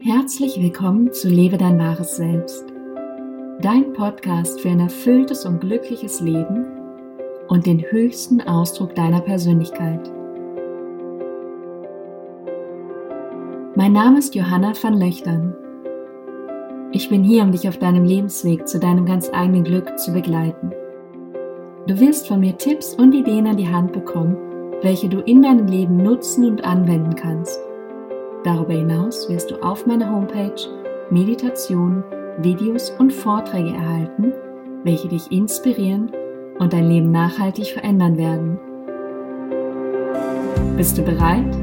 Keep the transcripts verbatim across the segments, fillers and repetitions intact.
Herzlich willkommen zu Lebe dein wahres Selbst, dein Podcast für ein erfülltes und glückliches Leben und den höchsten Ausdruck deiner Persönlichkeit. Mein Name ist Johanna van Löchtern. Ich bin hier, um dich auf deinem Lebensweg zu deinem ganz eigenen Glück zu begleiten. Du wirst von mir Tipps und Ideen an die Hand bekommen, welche du in deinem Leben nutzen und anwenden kannst. Darüber hinaus wirst du auf meiner Homepage Meditationen, Videos und Vorträge erhalten, welche dich inspirieren und dein Leben nachhaltig verändern werden. Bist du bereit?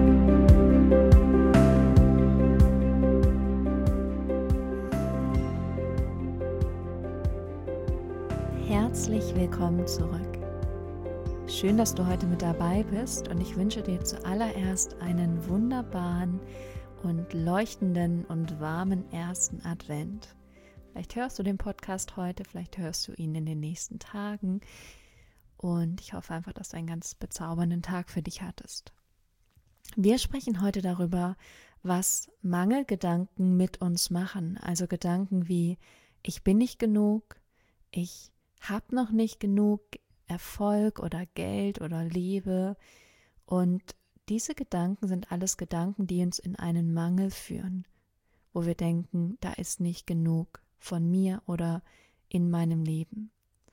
Herzlich willkommen zurück. Schön, dass du heute mit dabei bist und ich wünsche dir zuallererst einen wunderbaren und leuchtenden und warmen ersten Advent. Vielleicht hörst du den Podcast heute, vielleicht hörst du ihn in den nächsten Tagen und ich hoffe einfach, dass du einen ganz bezaubernden Tag für dich hattest. Wir sprechen heute darüber, was Mangelgedanken mit uns machen, also Gedanken wie ich bin nicht genug, ich habe noch nicht genug Erfolg oder Geld oder Liebe, und diese Gedanken sind alles Gedanken, die uns in einen Mangel führen, wo wir denken, da ist nicht genug von mir oder in meinem Leben.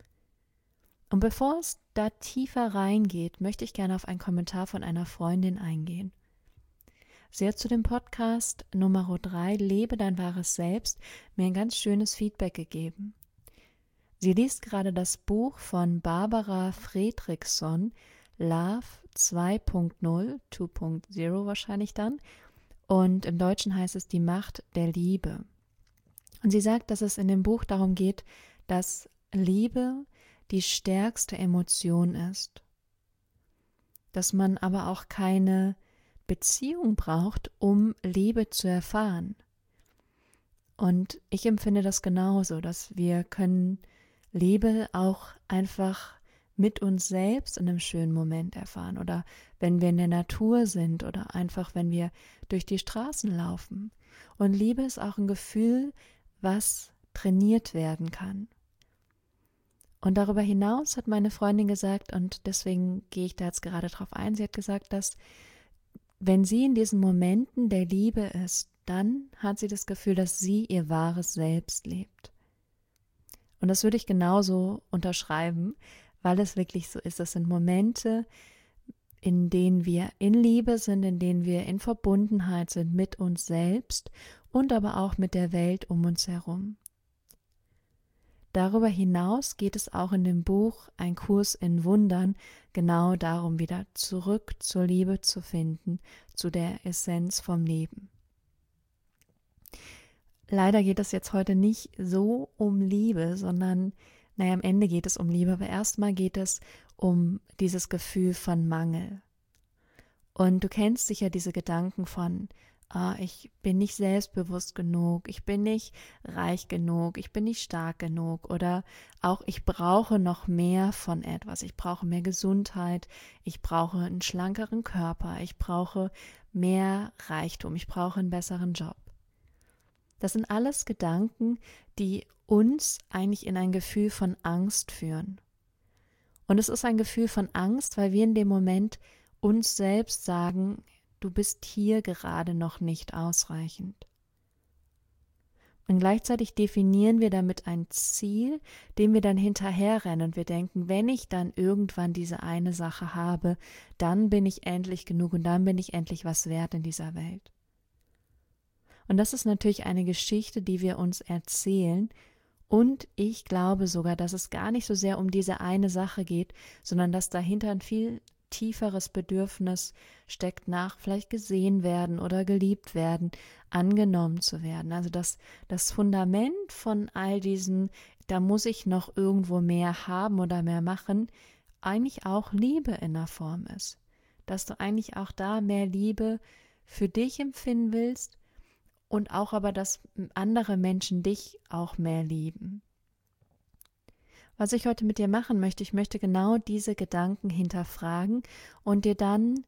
Und bevor es da tiefer reingeht, möchte ich gerne auf einen Kommentar von einer Freundin eingehen. Sie hat zu dem Podcast Nummer drei, Lebe dein wahres Selbst, mir ein ganz schönes Feedback gegeben. Sie liest gerade das Buch von Barbara Fredrickson, Love zwei Punkt null, zwei Punkt null wahrscheinlich dann, und im Deutschen heißt es Die Macht der Liebe. Und sie sagt, dass es in dem Buch darum geht, dass Liebe die stärkste Emotion ist, dass man aber auch keine Beziehung braucht, um Liebe zu erfahren. Und ich empfinde das genauso, dass wir können Liebe auch einfach mit uns selbst in einem schönen Moment erfahren oder wenn wir in der Natur sind oder einfach, wenn wir durch die Straßen laufen. Und Liebe ist auch ein Gefühl, was trainiert werden kann. Und darüber hinaus hat meine Freundin gesagt, und deswegen gehe ich da jetzt gerade drauf ein, sie hat gesagt, dass wenn sie in diesen Momenten der Liebe ist, dann hat sie das Gefühl, dass sie ihr wahres Selbst lebt. Und das würde ich genauso unterschreiben, weil es wirklich so ist. Das sind Momente, in denen wir in Liebe sind, in denen wir in Verbundenheit sind mit uns selbst und aber auch mit der Welt um uns herum. Darüber hinaus geht es auch in dem Buch Ein Kurs in Wundern genau darum, wieder zurück zur Liebe zu finden, zu der Essenz vom Leben. Leider geht es jetzt heute nicht so um Liebe, sondern, naja, am Ende geht es um Liebe, aber erstmal geht es um dieses Gefühl von Mangel. Und du kennst sicher diese Gedanken von, ah, ich bin nicht selbstbewusst genug, ich bin nicht reich genug, ich bin nicht stark genug oder auch ich brauche noch mehr von etwas, ich brauche mehr Gesundheit, ich brauche einen schlankeren Körper, ich brauche mehr Reichtum, ich brauche einen besseren Job. Das sind alles Gedanken, die uns eigentlich in ein Gefühl von Angst führen. Und es ist ein Gefühl von Angst, weil wir in dem Moment uns selbst sagen, du bist hier gerade noch nicht ausreichend. Und gleichzeitig definieren wir damit ein Ziel, dem wir dann hinterherrennen und wir denken, wenn ich dann irgendwann diese eine Sache habe, dann bin ich endlich genug und dann bin ich endlich was wert in dieser Welt. Und das ist natürlich eine Geschichte, die wir uns erzählen, und ich glaube sogar, dass es gar nicht so sehr um diese eine Sache geht, sondern dass dahinter ein viel tieferes Bedürfnis steckt, nach vielleicht gesehen werden oder geliebt werden, angenommen zu werden. Also dass das Fundament von all diesen, da muss ich noch irgendwo mehr haben oder mehr machen, eigentlich auch Liebe in der Form ist. Dass du eigentlich auch da mehr Liebe für dich empfinden willst, und auch aber, dass andere Menschen dich auch mehr lieben. Was ich heute mit dir machen möchte, ich möchte genau diese Gedanken hinterfragen und dir dann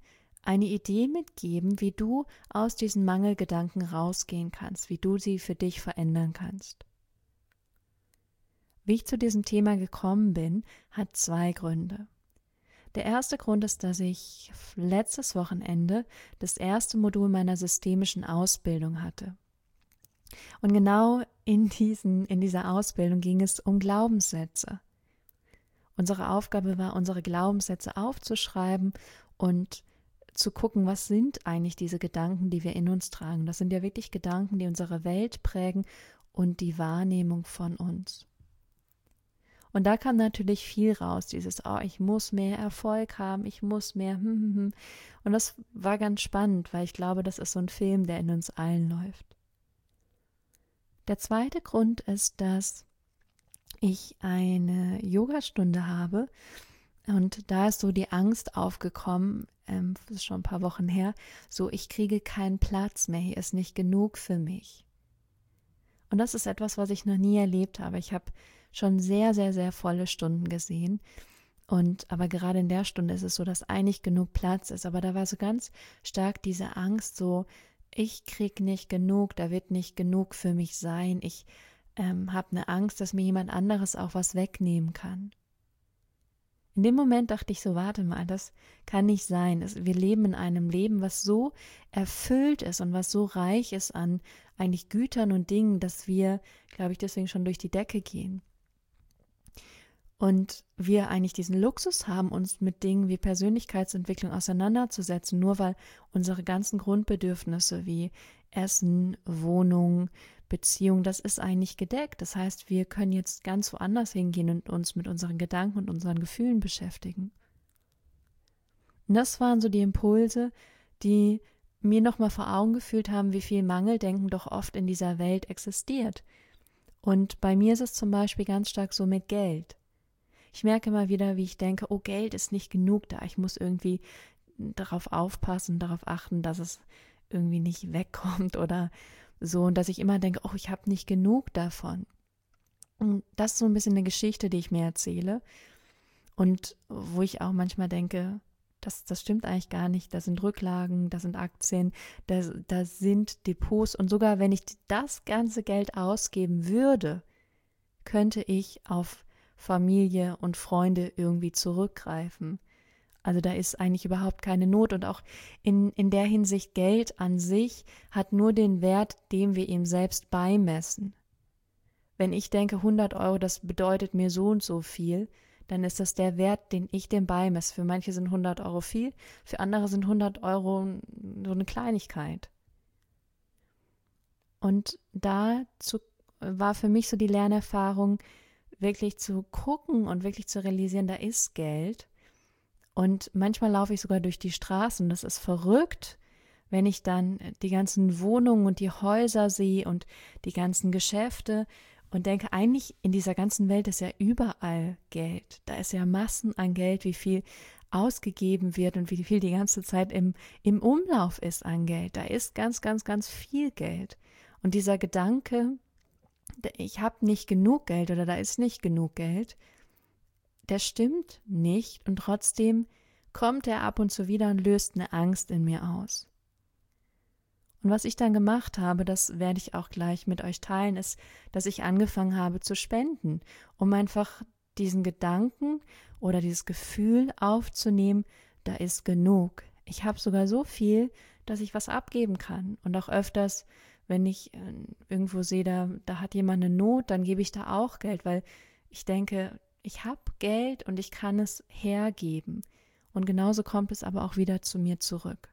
eine Idee mitgeben, wie du aus diesen Mangelgedanken rausgehen kannst, wie du sie für dich verändern kannst. Wie ich zu diesem Thema gekommen bin, hat zwei Gründe. Der erste Grund ist, dass ich letztes Wochenende das erste Modul meiner systemischen Ausbildung hatte. Und genau in, diesen, in dieser Ausbildung ging es um Glaubenssätze. Unsere Aufgabe war, unsere Glaubenssätze aufzuschreiben und zu gucken, was sind eigentlich diese Gedanken, die wir in uns tragen. Das sind ja wirklich Gedanken, die unsere Welt prägen und die Wahrnehmung von uns. Und da kam natürlich viel raus, dieses, oh, ich muss mehr Erfolg haben, ich muss mehr, hm, hm, hm. Und das war ganz spannend, weil ich glaube, das ist so ein Film, der in uns allen läuft. Der zweite Grund ist, dass ich eine Yogastunde habe und da ist so die Angst aufgekommen, ähm, das ist schon ein paar Wochen her, so ich kriege keinen Platz mehr, hier ist nicht genug für mich. Und das ist etwas, was ich noch nie erlebt habe. Ich habe schon sehr, sehr, sehr volle Stunden gesehen. Und aber gerade in der Stunde ist es so, dass eigentlich genug Platz ist. Aber da war so ganz stark diese Angst, so ich krieg nicht genug, da wird nicht genug für mich sein. Ich ähm, habe eine Angst, dass mir jemand anderes auch was wegnehmen kann. In dem Moment dachte ich so, warte mal, das kann nicht sein. Wir leben in einem Leben, was so erfüllt ist und was so reich ist an eigentlich Gütern und Dingen, dass wir, glaube ich, deswegen schon durch die Decke gehen. Und wir eigentlich diesen Luxus haben, uns mit Dingen wie Persönlichkeitsentwicklung auseinanderzusetzen, nur weil unsere ganzen Grundbedürfnisse wie Essen, Wohnung, Beziehung, das ist eigentlich gedeckt. Das heißt, wir können jetzt ganz woanders hingehen und uns mit unseren Gedanken und unseren Gefühlen beschäftigen. Und das waren so die Impulse, die mir nochmal vor Augen geführt haben, wie viel Mangeldenken doch oft in dieser Welt existiert. Und bei mir ist es zum Beispiel ganz stark so mit Geld. Ich merke immer wieder, wie ich denke, oh, Geld ist nicht genug da. Ich muss irgendwie darauf aufpassen, darauf achten, dass es irgendwie nicht wegkommt oder so. Und dass ich immer denke, oh, ich habe nicht genug davon. Und das ist so ein bisschen eine Geschichte, die ich mir erzähle. Und wo ich auch manchmal denke, das, das stimmt eigentlich gar nicht. Da sind Rücklagen, da sind Aktien, da, da sind Depots. Und sogar wenn ich das ganze Geld ausgeben würde, könnte ich auf Familie und Freunde irgendwie zurückgreifen. Also da ist eigentlich überhaupt keine Not und auch in, in der Hinsicht Geld an sich hat nur den Wert, dem wir ihm selbst beimessen. Wenn ich denke, hundert Euro, das bedeutet mir so und so viel, dann ist das der Wert, den ich dem beimesse. Für manche sind hundert Euro viel, für andere sind hundert Euro so eine Kleinigkeit. Und dazu war für mich so die Lernerfahrung, wirklich zu gucken und wirklich zu realisieren, da ist Geld. Und manchmal laufe ich sogar durch die Straßen und das ist verrückt, wenn ich dann die ganzen Wohnungen und die Häuser sehe und die ganzen Geschäfte und denke, eigentlich in dieser ganzen Welt ist ja überall Geld. Da ist ja Massen an Geld, wie viel ausgegeben wird und wie viel die ganze Zeit im, im Umlauf ist an Geld. Da ist ganz, ganz, ganz viel Geld. Und dieser Gedanke, ich habe nicht genug Geld oder da ist nicht genug Geld, der stimmt nicht und trotzdem kommt er ab und zu wieder und löst eine Angst in mir aus. Und was ich dann gemacht habe, das werde ich auch gleich mit euch teilen, ist, dass ich angefangen habe zu spenden, um einfach diesen Gedanken oder dieses Gefühl aufzunehmen, da ist genug. Ich habe sogar so viel, dass ich was abgeben kann. Und auch öfters, wenn ich irgendwo sehe, da, da hat jemand eine Not, dann gebe ich da auch Geld, weil ich denke, ich habe Geld und ich kann es hergeben. Und genauso kommt es aber auch wieder zu mir zurück.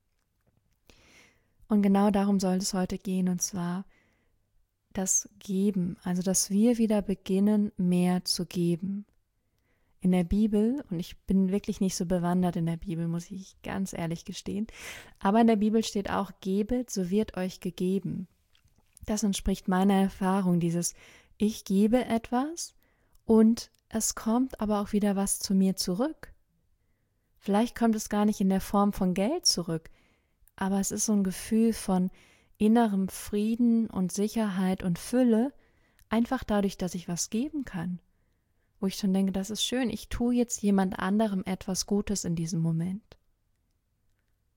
Und genau darum soll es heute gehen, und zwar das Geben, also dass wir wieder beginnen, mehr zu geben. In der Bibel, und ich bin wirklich nicht so bewandert in der Bibel, muss ich ganz ehrlich gestehen, aber in der Bibel steht auch, gebet, so wird euch gegeben. Das entspricht meiner Erfahrung, dieses ich gebe etwas und es kommt aber auch wieder was zu mir zurück. Vielleicht kommt es gar nicht in der Form von Geld zurück, aber es ist so ein Gefühl von innerem Frieden und Sicherheit und Fülle, einfach dadurch, dass ich was geben kann. Wo ich schon denke, das ist schön, ich tue jetzt jemand anderem etwas Gutes in diesem Moment.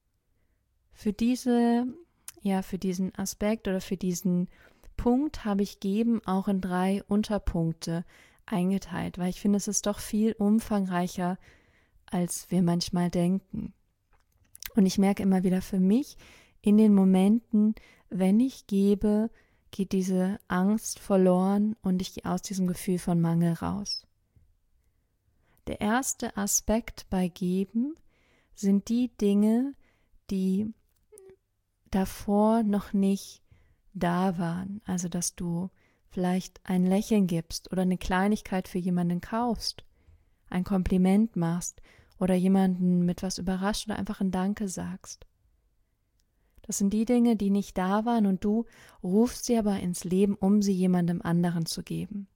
für diese, ja, für diesen Aspekt oder für diesen Punkt habe ich Geben auch in drei Unterpunkte eingeteilt, weil ich finde, es ist doch viel umfangreicher, als wir manchmal denken. Und ich merke immer wieder für mich, in den Momenten, wenn ich gebe, geht diese Angst verloren und ich gehe aus diesem Gefühl von Mangel raus. Der erste Aspekt bei Geben sind die Dinge, die davor noch nicht da waren. Also, dass du vielleicht ein Lächeln gibst oder eine Kleinigkeit für jemanden kaufst, ein Kompliment machst oder jemanden mit was überrascht oder einfach ein Danke sagst. Das sind die Dinge, die nicht da waren und du rufst sie aber ins Leben, um sie jemandem anderen zu geben.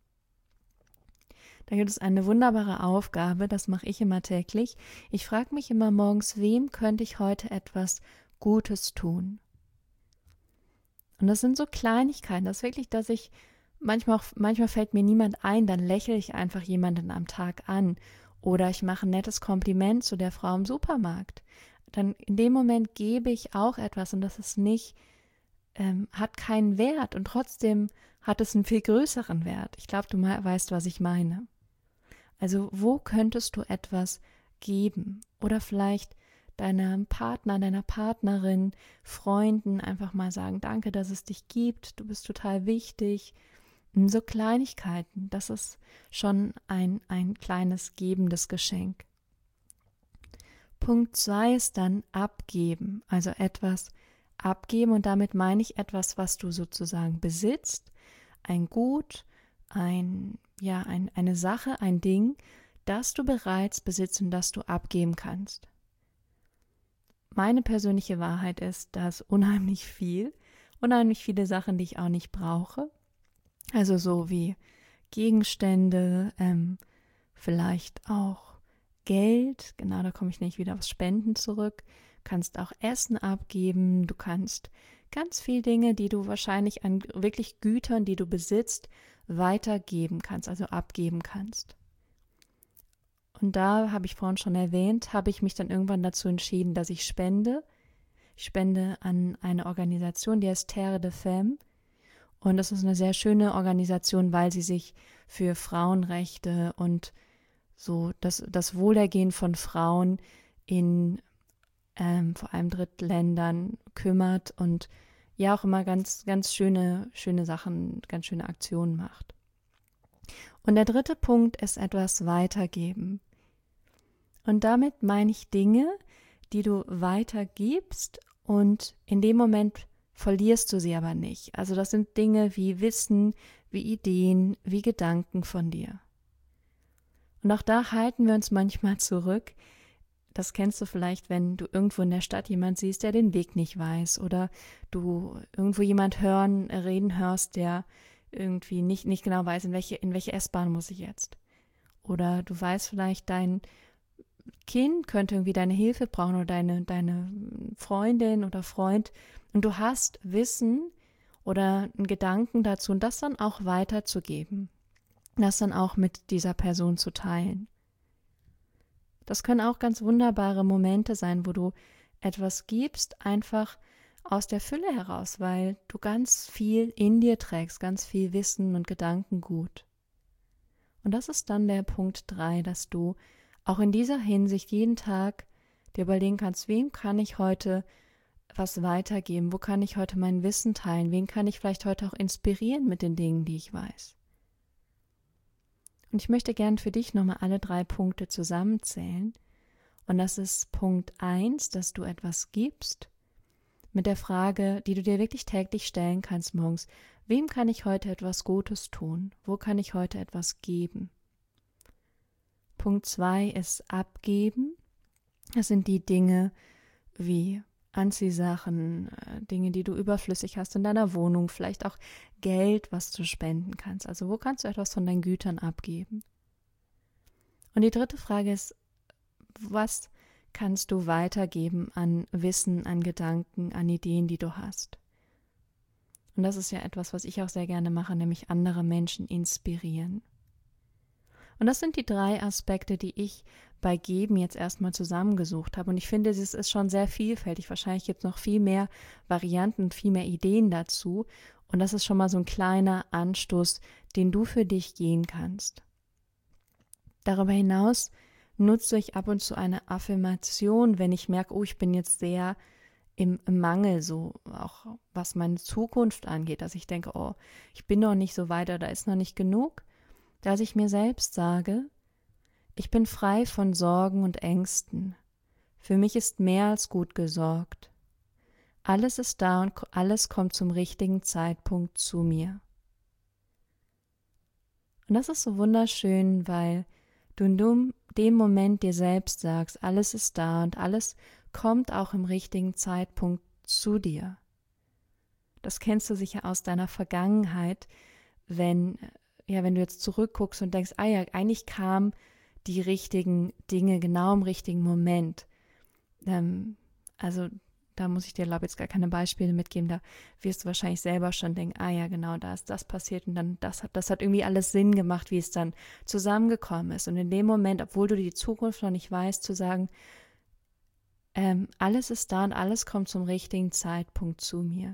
Da gibt es eine wunderbare Aufgabe, das mache ich immer täglich. Ich frage mich immer morgens, wem könnte ich heute etwas Gutes tun? Und das sind so Kleinigkeiten, das ist wirklich, dass ich manchmal auch, manchmal fällt mir niemand ein, dann lächle ich einfach jemanden am Tag an oder ich mache ein nettes Kompliment zu der Frau im Supermarkt. Dann in dem Moment gebe ich auch etwas und das ist nicht, ähm, hat keinen Wert und trotzdem hat es einen viel größeren Wert. Ich glaube, du weißt, was ich meine. Also wo könntest du etwas geben? Oder vielleicht deinem Partner, deiner Partnerin, Freunden einfach mal sagen, danke, dass es dich gibt, du bist total wichtig. So Kleinigkeiten, das ist schon ein, ein kleines gebendes Geschenk. Punkt zwei ist dann abgeben, also etwas abgeben und damit meine ich etwas, was du sozusagen besitzt, ein Gut, ein, ja, ein, eine Sache, ein Ding, das du bereits besitzt und das du abgeben kannst. Meine persönliche Wahrheit ist, dass unheimlich viel, unheimlich viele Sachen, die ich auch nicht brauche, also so wie Gegenstände, ähm, vielleicht auch Geld, genau, da komme ich nicht wieder aufs Spenden zurück, kannst auch Essen abgeben, du kannst ganz viele Dinge, die du wahrscheinlich an wirklich Gütern, die du besitzt, weitergeben kannst, also abgeben kannst. Und da, habe ich vorhin schon erwähnt, habe ich mich dann irgendwann dazu entschieden, dass ich spende. Ich spende an eine Organisation, die heißt Terre de Femme. Und das ist eine sehr schöne Organisation, weil sie sich für Frauenrechte und so das, das Wohlergehen von Frauen in ähm, vor allem Drittländern kümmert und ja auch immer ganz, ganz schöne, schöne Sachen, ganz schöne Aktionen macht. Und der dritte Punkt ist etwas weitergeben. Und damit meine ich Dinge, die du weitergibst und in dem Moment verlierst du sie aber nicht. Also das sind Dinge wie Wissen, wie Ideen, wie Gedanken von dir. Und auch da halten wir uns manchmal zurück. Das kennst du vielleicht, wenn du irgendwo in der Stadt jemand siehst, der den Weg nicht weiß oder du irgendwo jemand hören, reden hörst, der irgendwie nicht, nicht genau weiß, in welche, in welche S-Bahn muss ich jetzt. Oder du weißt vielleicht, dein Kind könnte irgendwie deine Hilfe brauchen oder deine, deine Freundin oder Freund und du hast Wissen oder einen Gedanken dazu und das dann auch weiterzugeben, das dann auch mit dieser Person zu teilen. Das können auch ganz wunderbare Momente sein, wo du etwas gibst, einfach aus der Fülle heraus, weil du ganz viel in dir trägst, ganz viel Wissen und Gedankengut. Und das ist dann der Punkt drei, dass du auch in dieser Hinsicht jeden Tag dir überlegen kannst, wem kann ich heute was weitergeben, wo kann ich heute mein Wissen teilen, wen kann ich vielleicht heute auch inspirieren mit den Dingen, die ich weiß. Und ich möchte gern für dich nochmal alle drei Punkte zusammenzählen. Und das ist Punkt eins, dass du etwas gibst, mit der Frage, die du dir wirklich täglich stellen kannst morgens, wem kann ich heute etwas Gutes tun? Wo kann ich heute etwas geben? Punkt zwei ist abgeben. Das sind die Dinge wie Anziehsachen, Dinge, die du überflüssig hast in deiner Wohnung, vielleicht auch Geld, was du spenden kannst. Also wo kannst du etwas von deinen Gütern abgeben? Und die dritte Frage ist, was kannst du weitergeben an Wissen, an Gedanken, an Ideen, die du hast? Und das ist ja etwas, was ich auch sehr gerne mache, nämlich andere Menschen inspirieren. Und das sind die drei Aspekte, die ich bei Geben jetzt erstmal zusammengesucht habe. Und ich finde, es ist schon sehr vielfältig. Wahrscheinlich gibt es noch viel mehr Varianten, viel mehr Ideen dazu. Und das ist schon mal so ein kleiner Anstoß, den du für dich gehen kannst. Darüber hinaus nutze ich ab und zu eine Affirmation, wenn ich merke, oh, ich bin jetzt sehr im Mangel, so auch was meine Zukunft angeht, dass ich denke, oh, ich bin noch nicht so weit oder da ist noch nicht genug, dass ich mir selbst sage, ich bin frei von Sorgen und Ängsten. Für mich ist mehr als gut gesorgt. Alles ist da und alles kommt zum richtigen Zeitpunkt zu mir. Und das ist so wunderschön, weil du in dem Moment dir selbst sagst, alles ist da und alles kommt auch im richtigen Zeitpunkt zu dir. Das kennst du sicher aus deiner Vergangenheit, wenn, ja, wenn du jetzt zurückguckst und denkst, ah ja, eigentlich kamen die richtigen Dinge genau im richtigen Moment. Ähm, also da muss ich dir, glaube ich, jetzt gar keine Beispiele mitgeben, da wirst du wahrscheinlich selber schon denken, ah ja, genau, da ist das passiert und dann das hat, das hat irgendwie alles Sinn gemacht, wie es dann zusammengekommen ist. Und in dem Moment, obwohl du die Zukunft noch nicht weißt, zu sagen, ähm, alles ist da und alles kommt zum richtigen Zeitpunkt zu mir.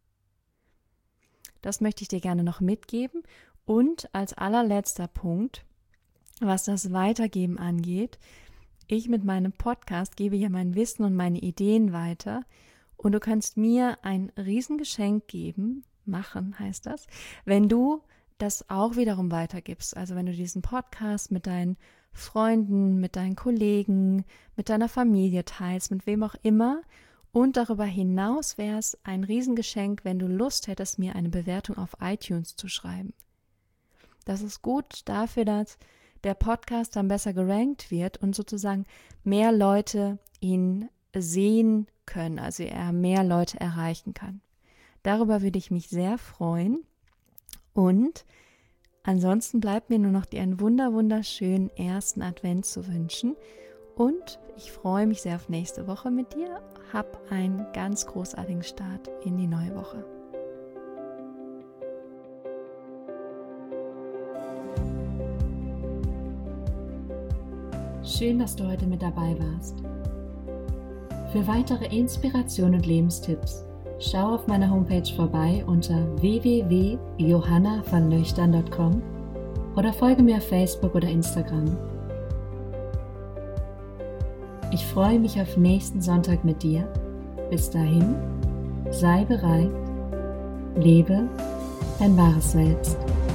Das möchte ich dir gerne noch mitgeben. Und als allerletzter Punkt, was das Weitergeben angeht, ich mit meinem Podcast gebe ja mein Wissen und meine Ideen weiter und du kannst mir ein Riesengeschenk geben, machen heißt das, wenn du das auch wiederum weitergibst. Also wenn du diesen Podcast mit deinen Freunden, mit deinen Kollegen, mit deiner Familie teilst, mit wem auch immer. Und darüber hinaus wäre es ein Riesengeschenk, wenn du Lust hättest, mir eine Bewertung auf iTunes zu schreiben. Das ist gut dafür, dass der Podcast dann besser gerankt wird und sozusagen mehr Leute ihn sehen können, also er mehr Leute erreichen kann. Darüber würde ich mich sehr freuen und ansonsten bleibt mir nur noch dir einen wunder wunderschönen ersten Advent zu wünschen und ich freue mich sehr auf nächste Woche mit dir. Hab einen ganz großartigen Start in die neue Woche. Schön, dass du heute mit dabei warst. Für weitere Inspiration und Lebenstipps schau auf meiner Homepage vorbei unter w w w punkt johanna van löchtern punkt com oder folge mir auf Facebook oder Instagram. Ich freue mich auf nächsten Sonntag mit dir. Bis dahin, sei bereit, lebe dein wahres Selbst.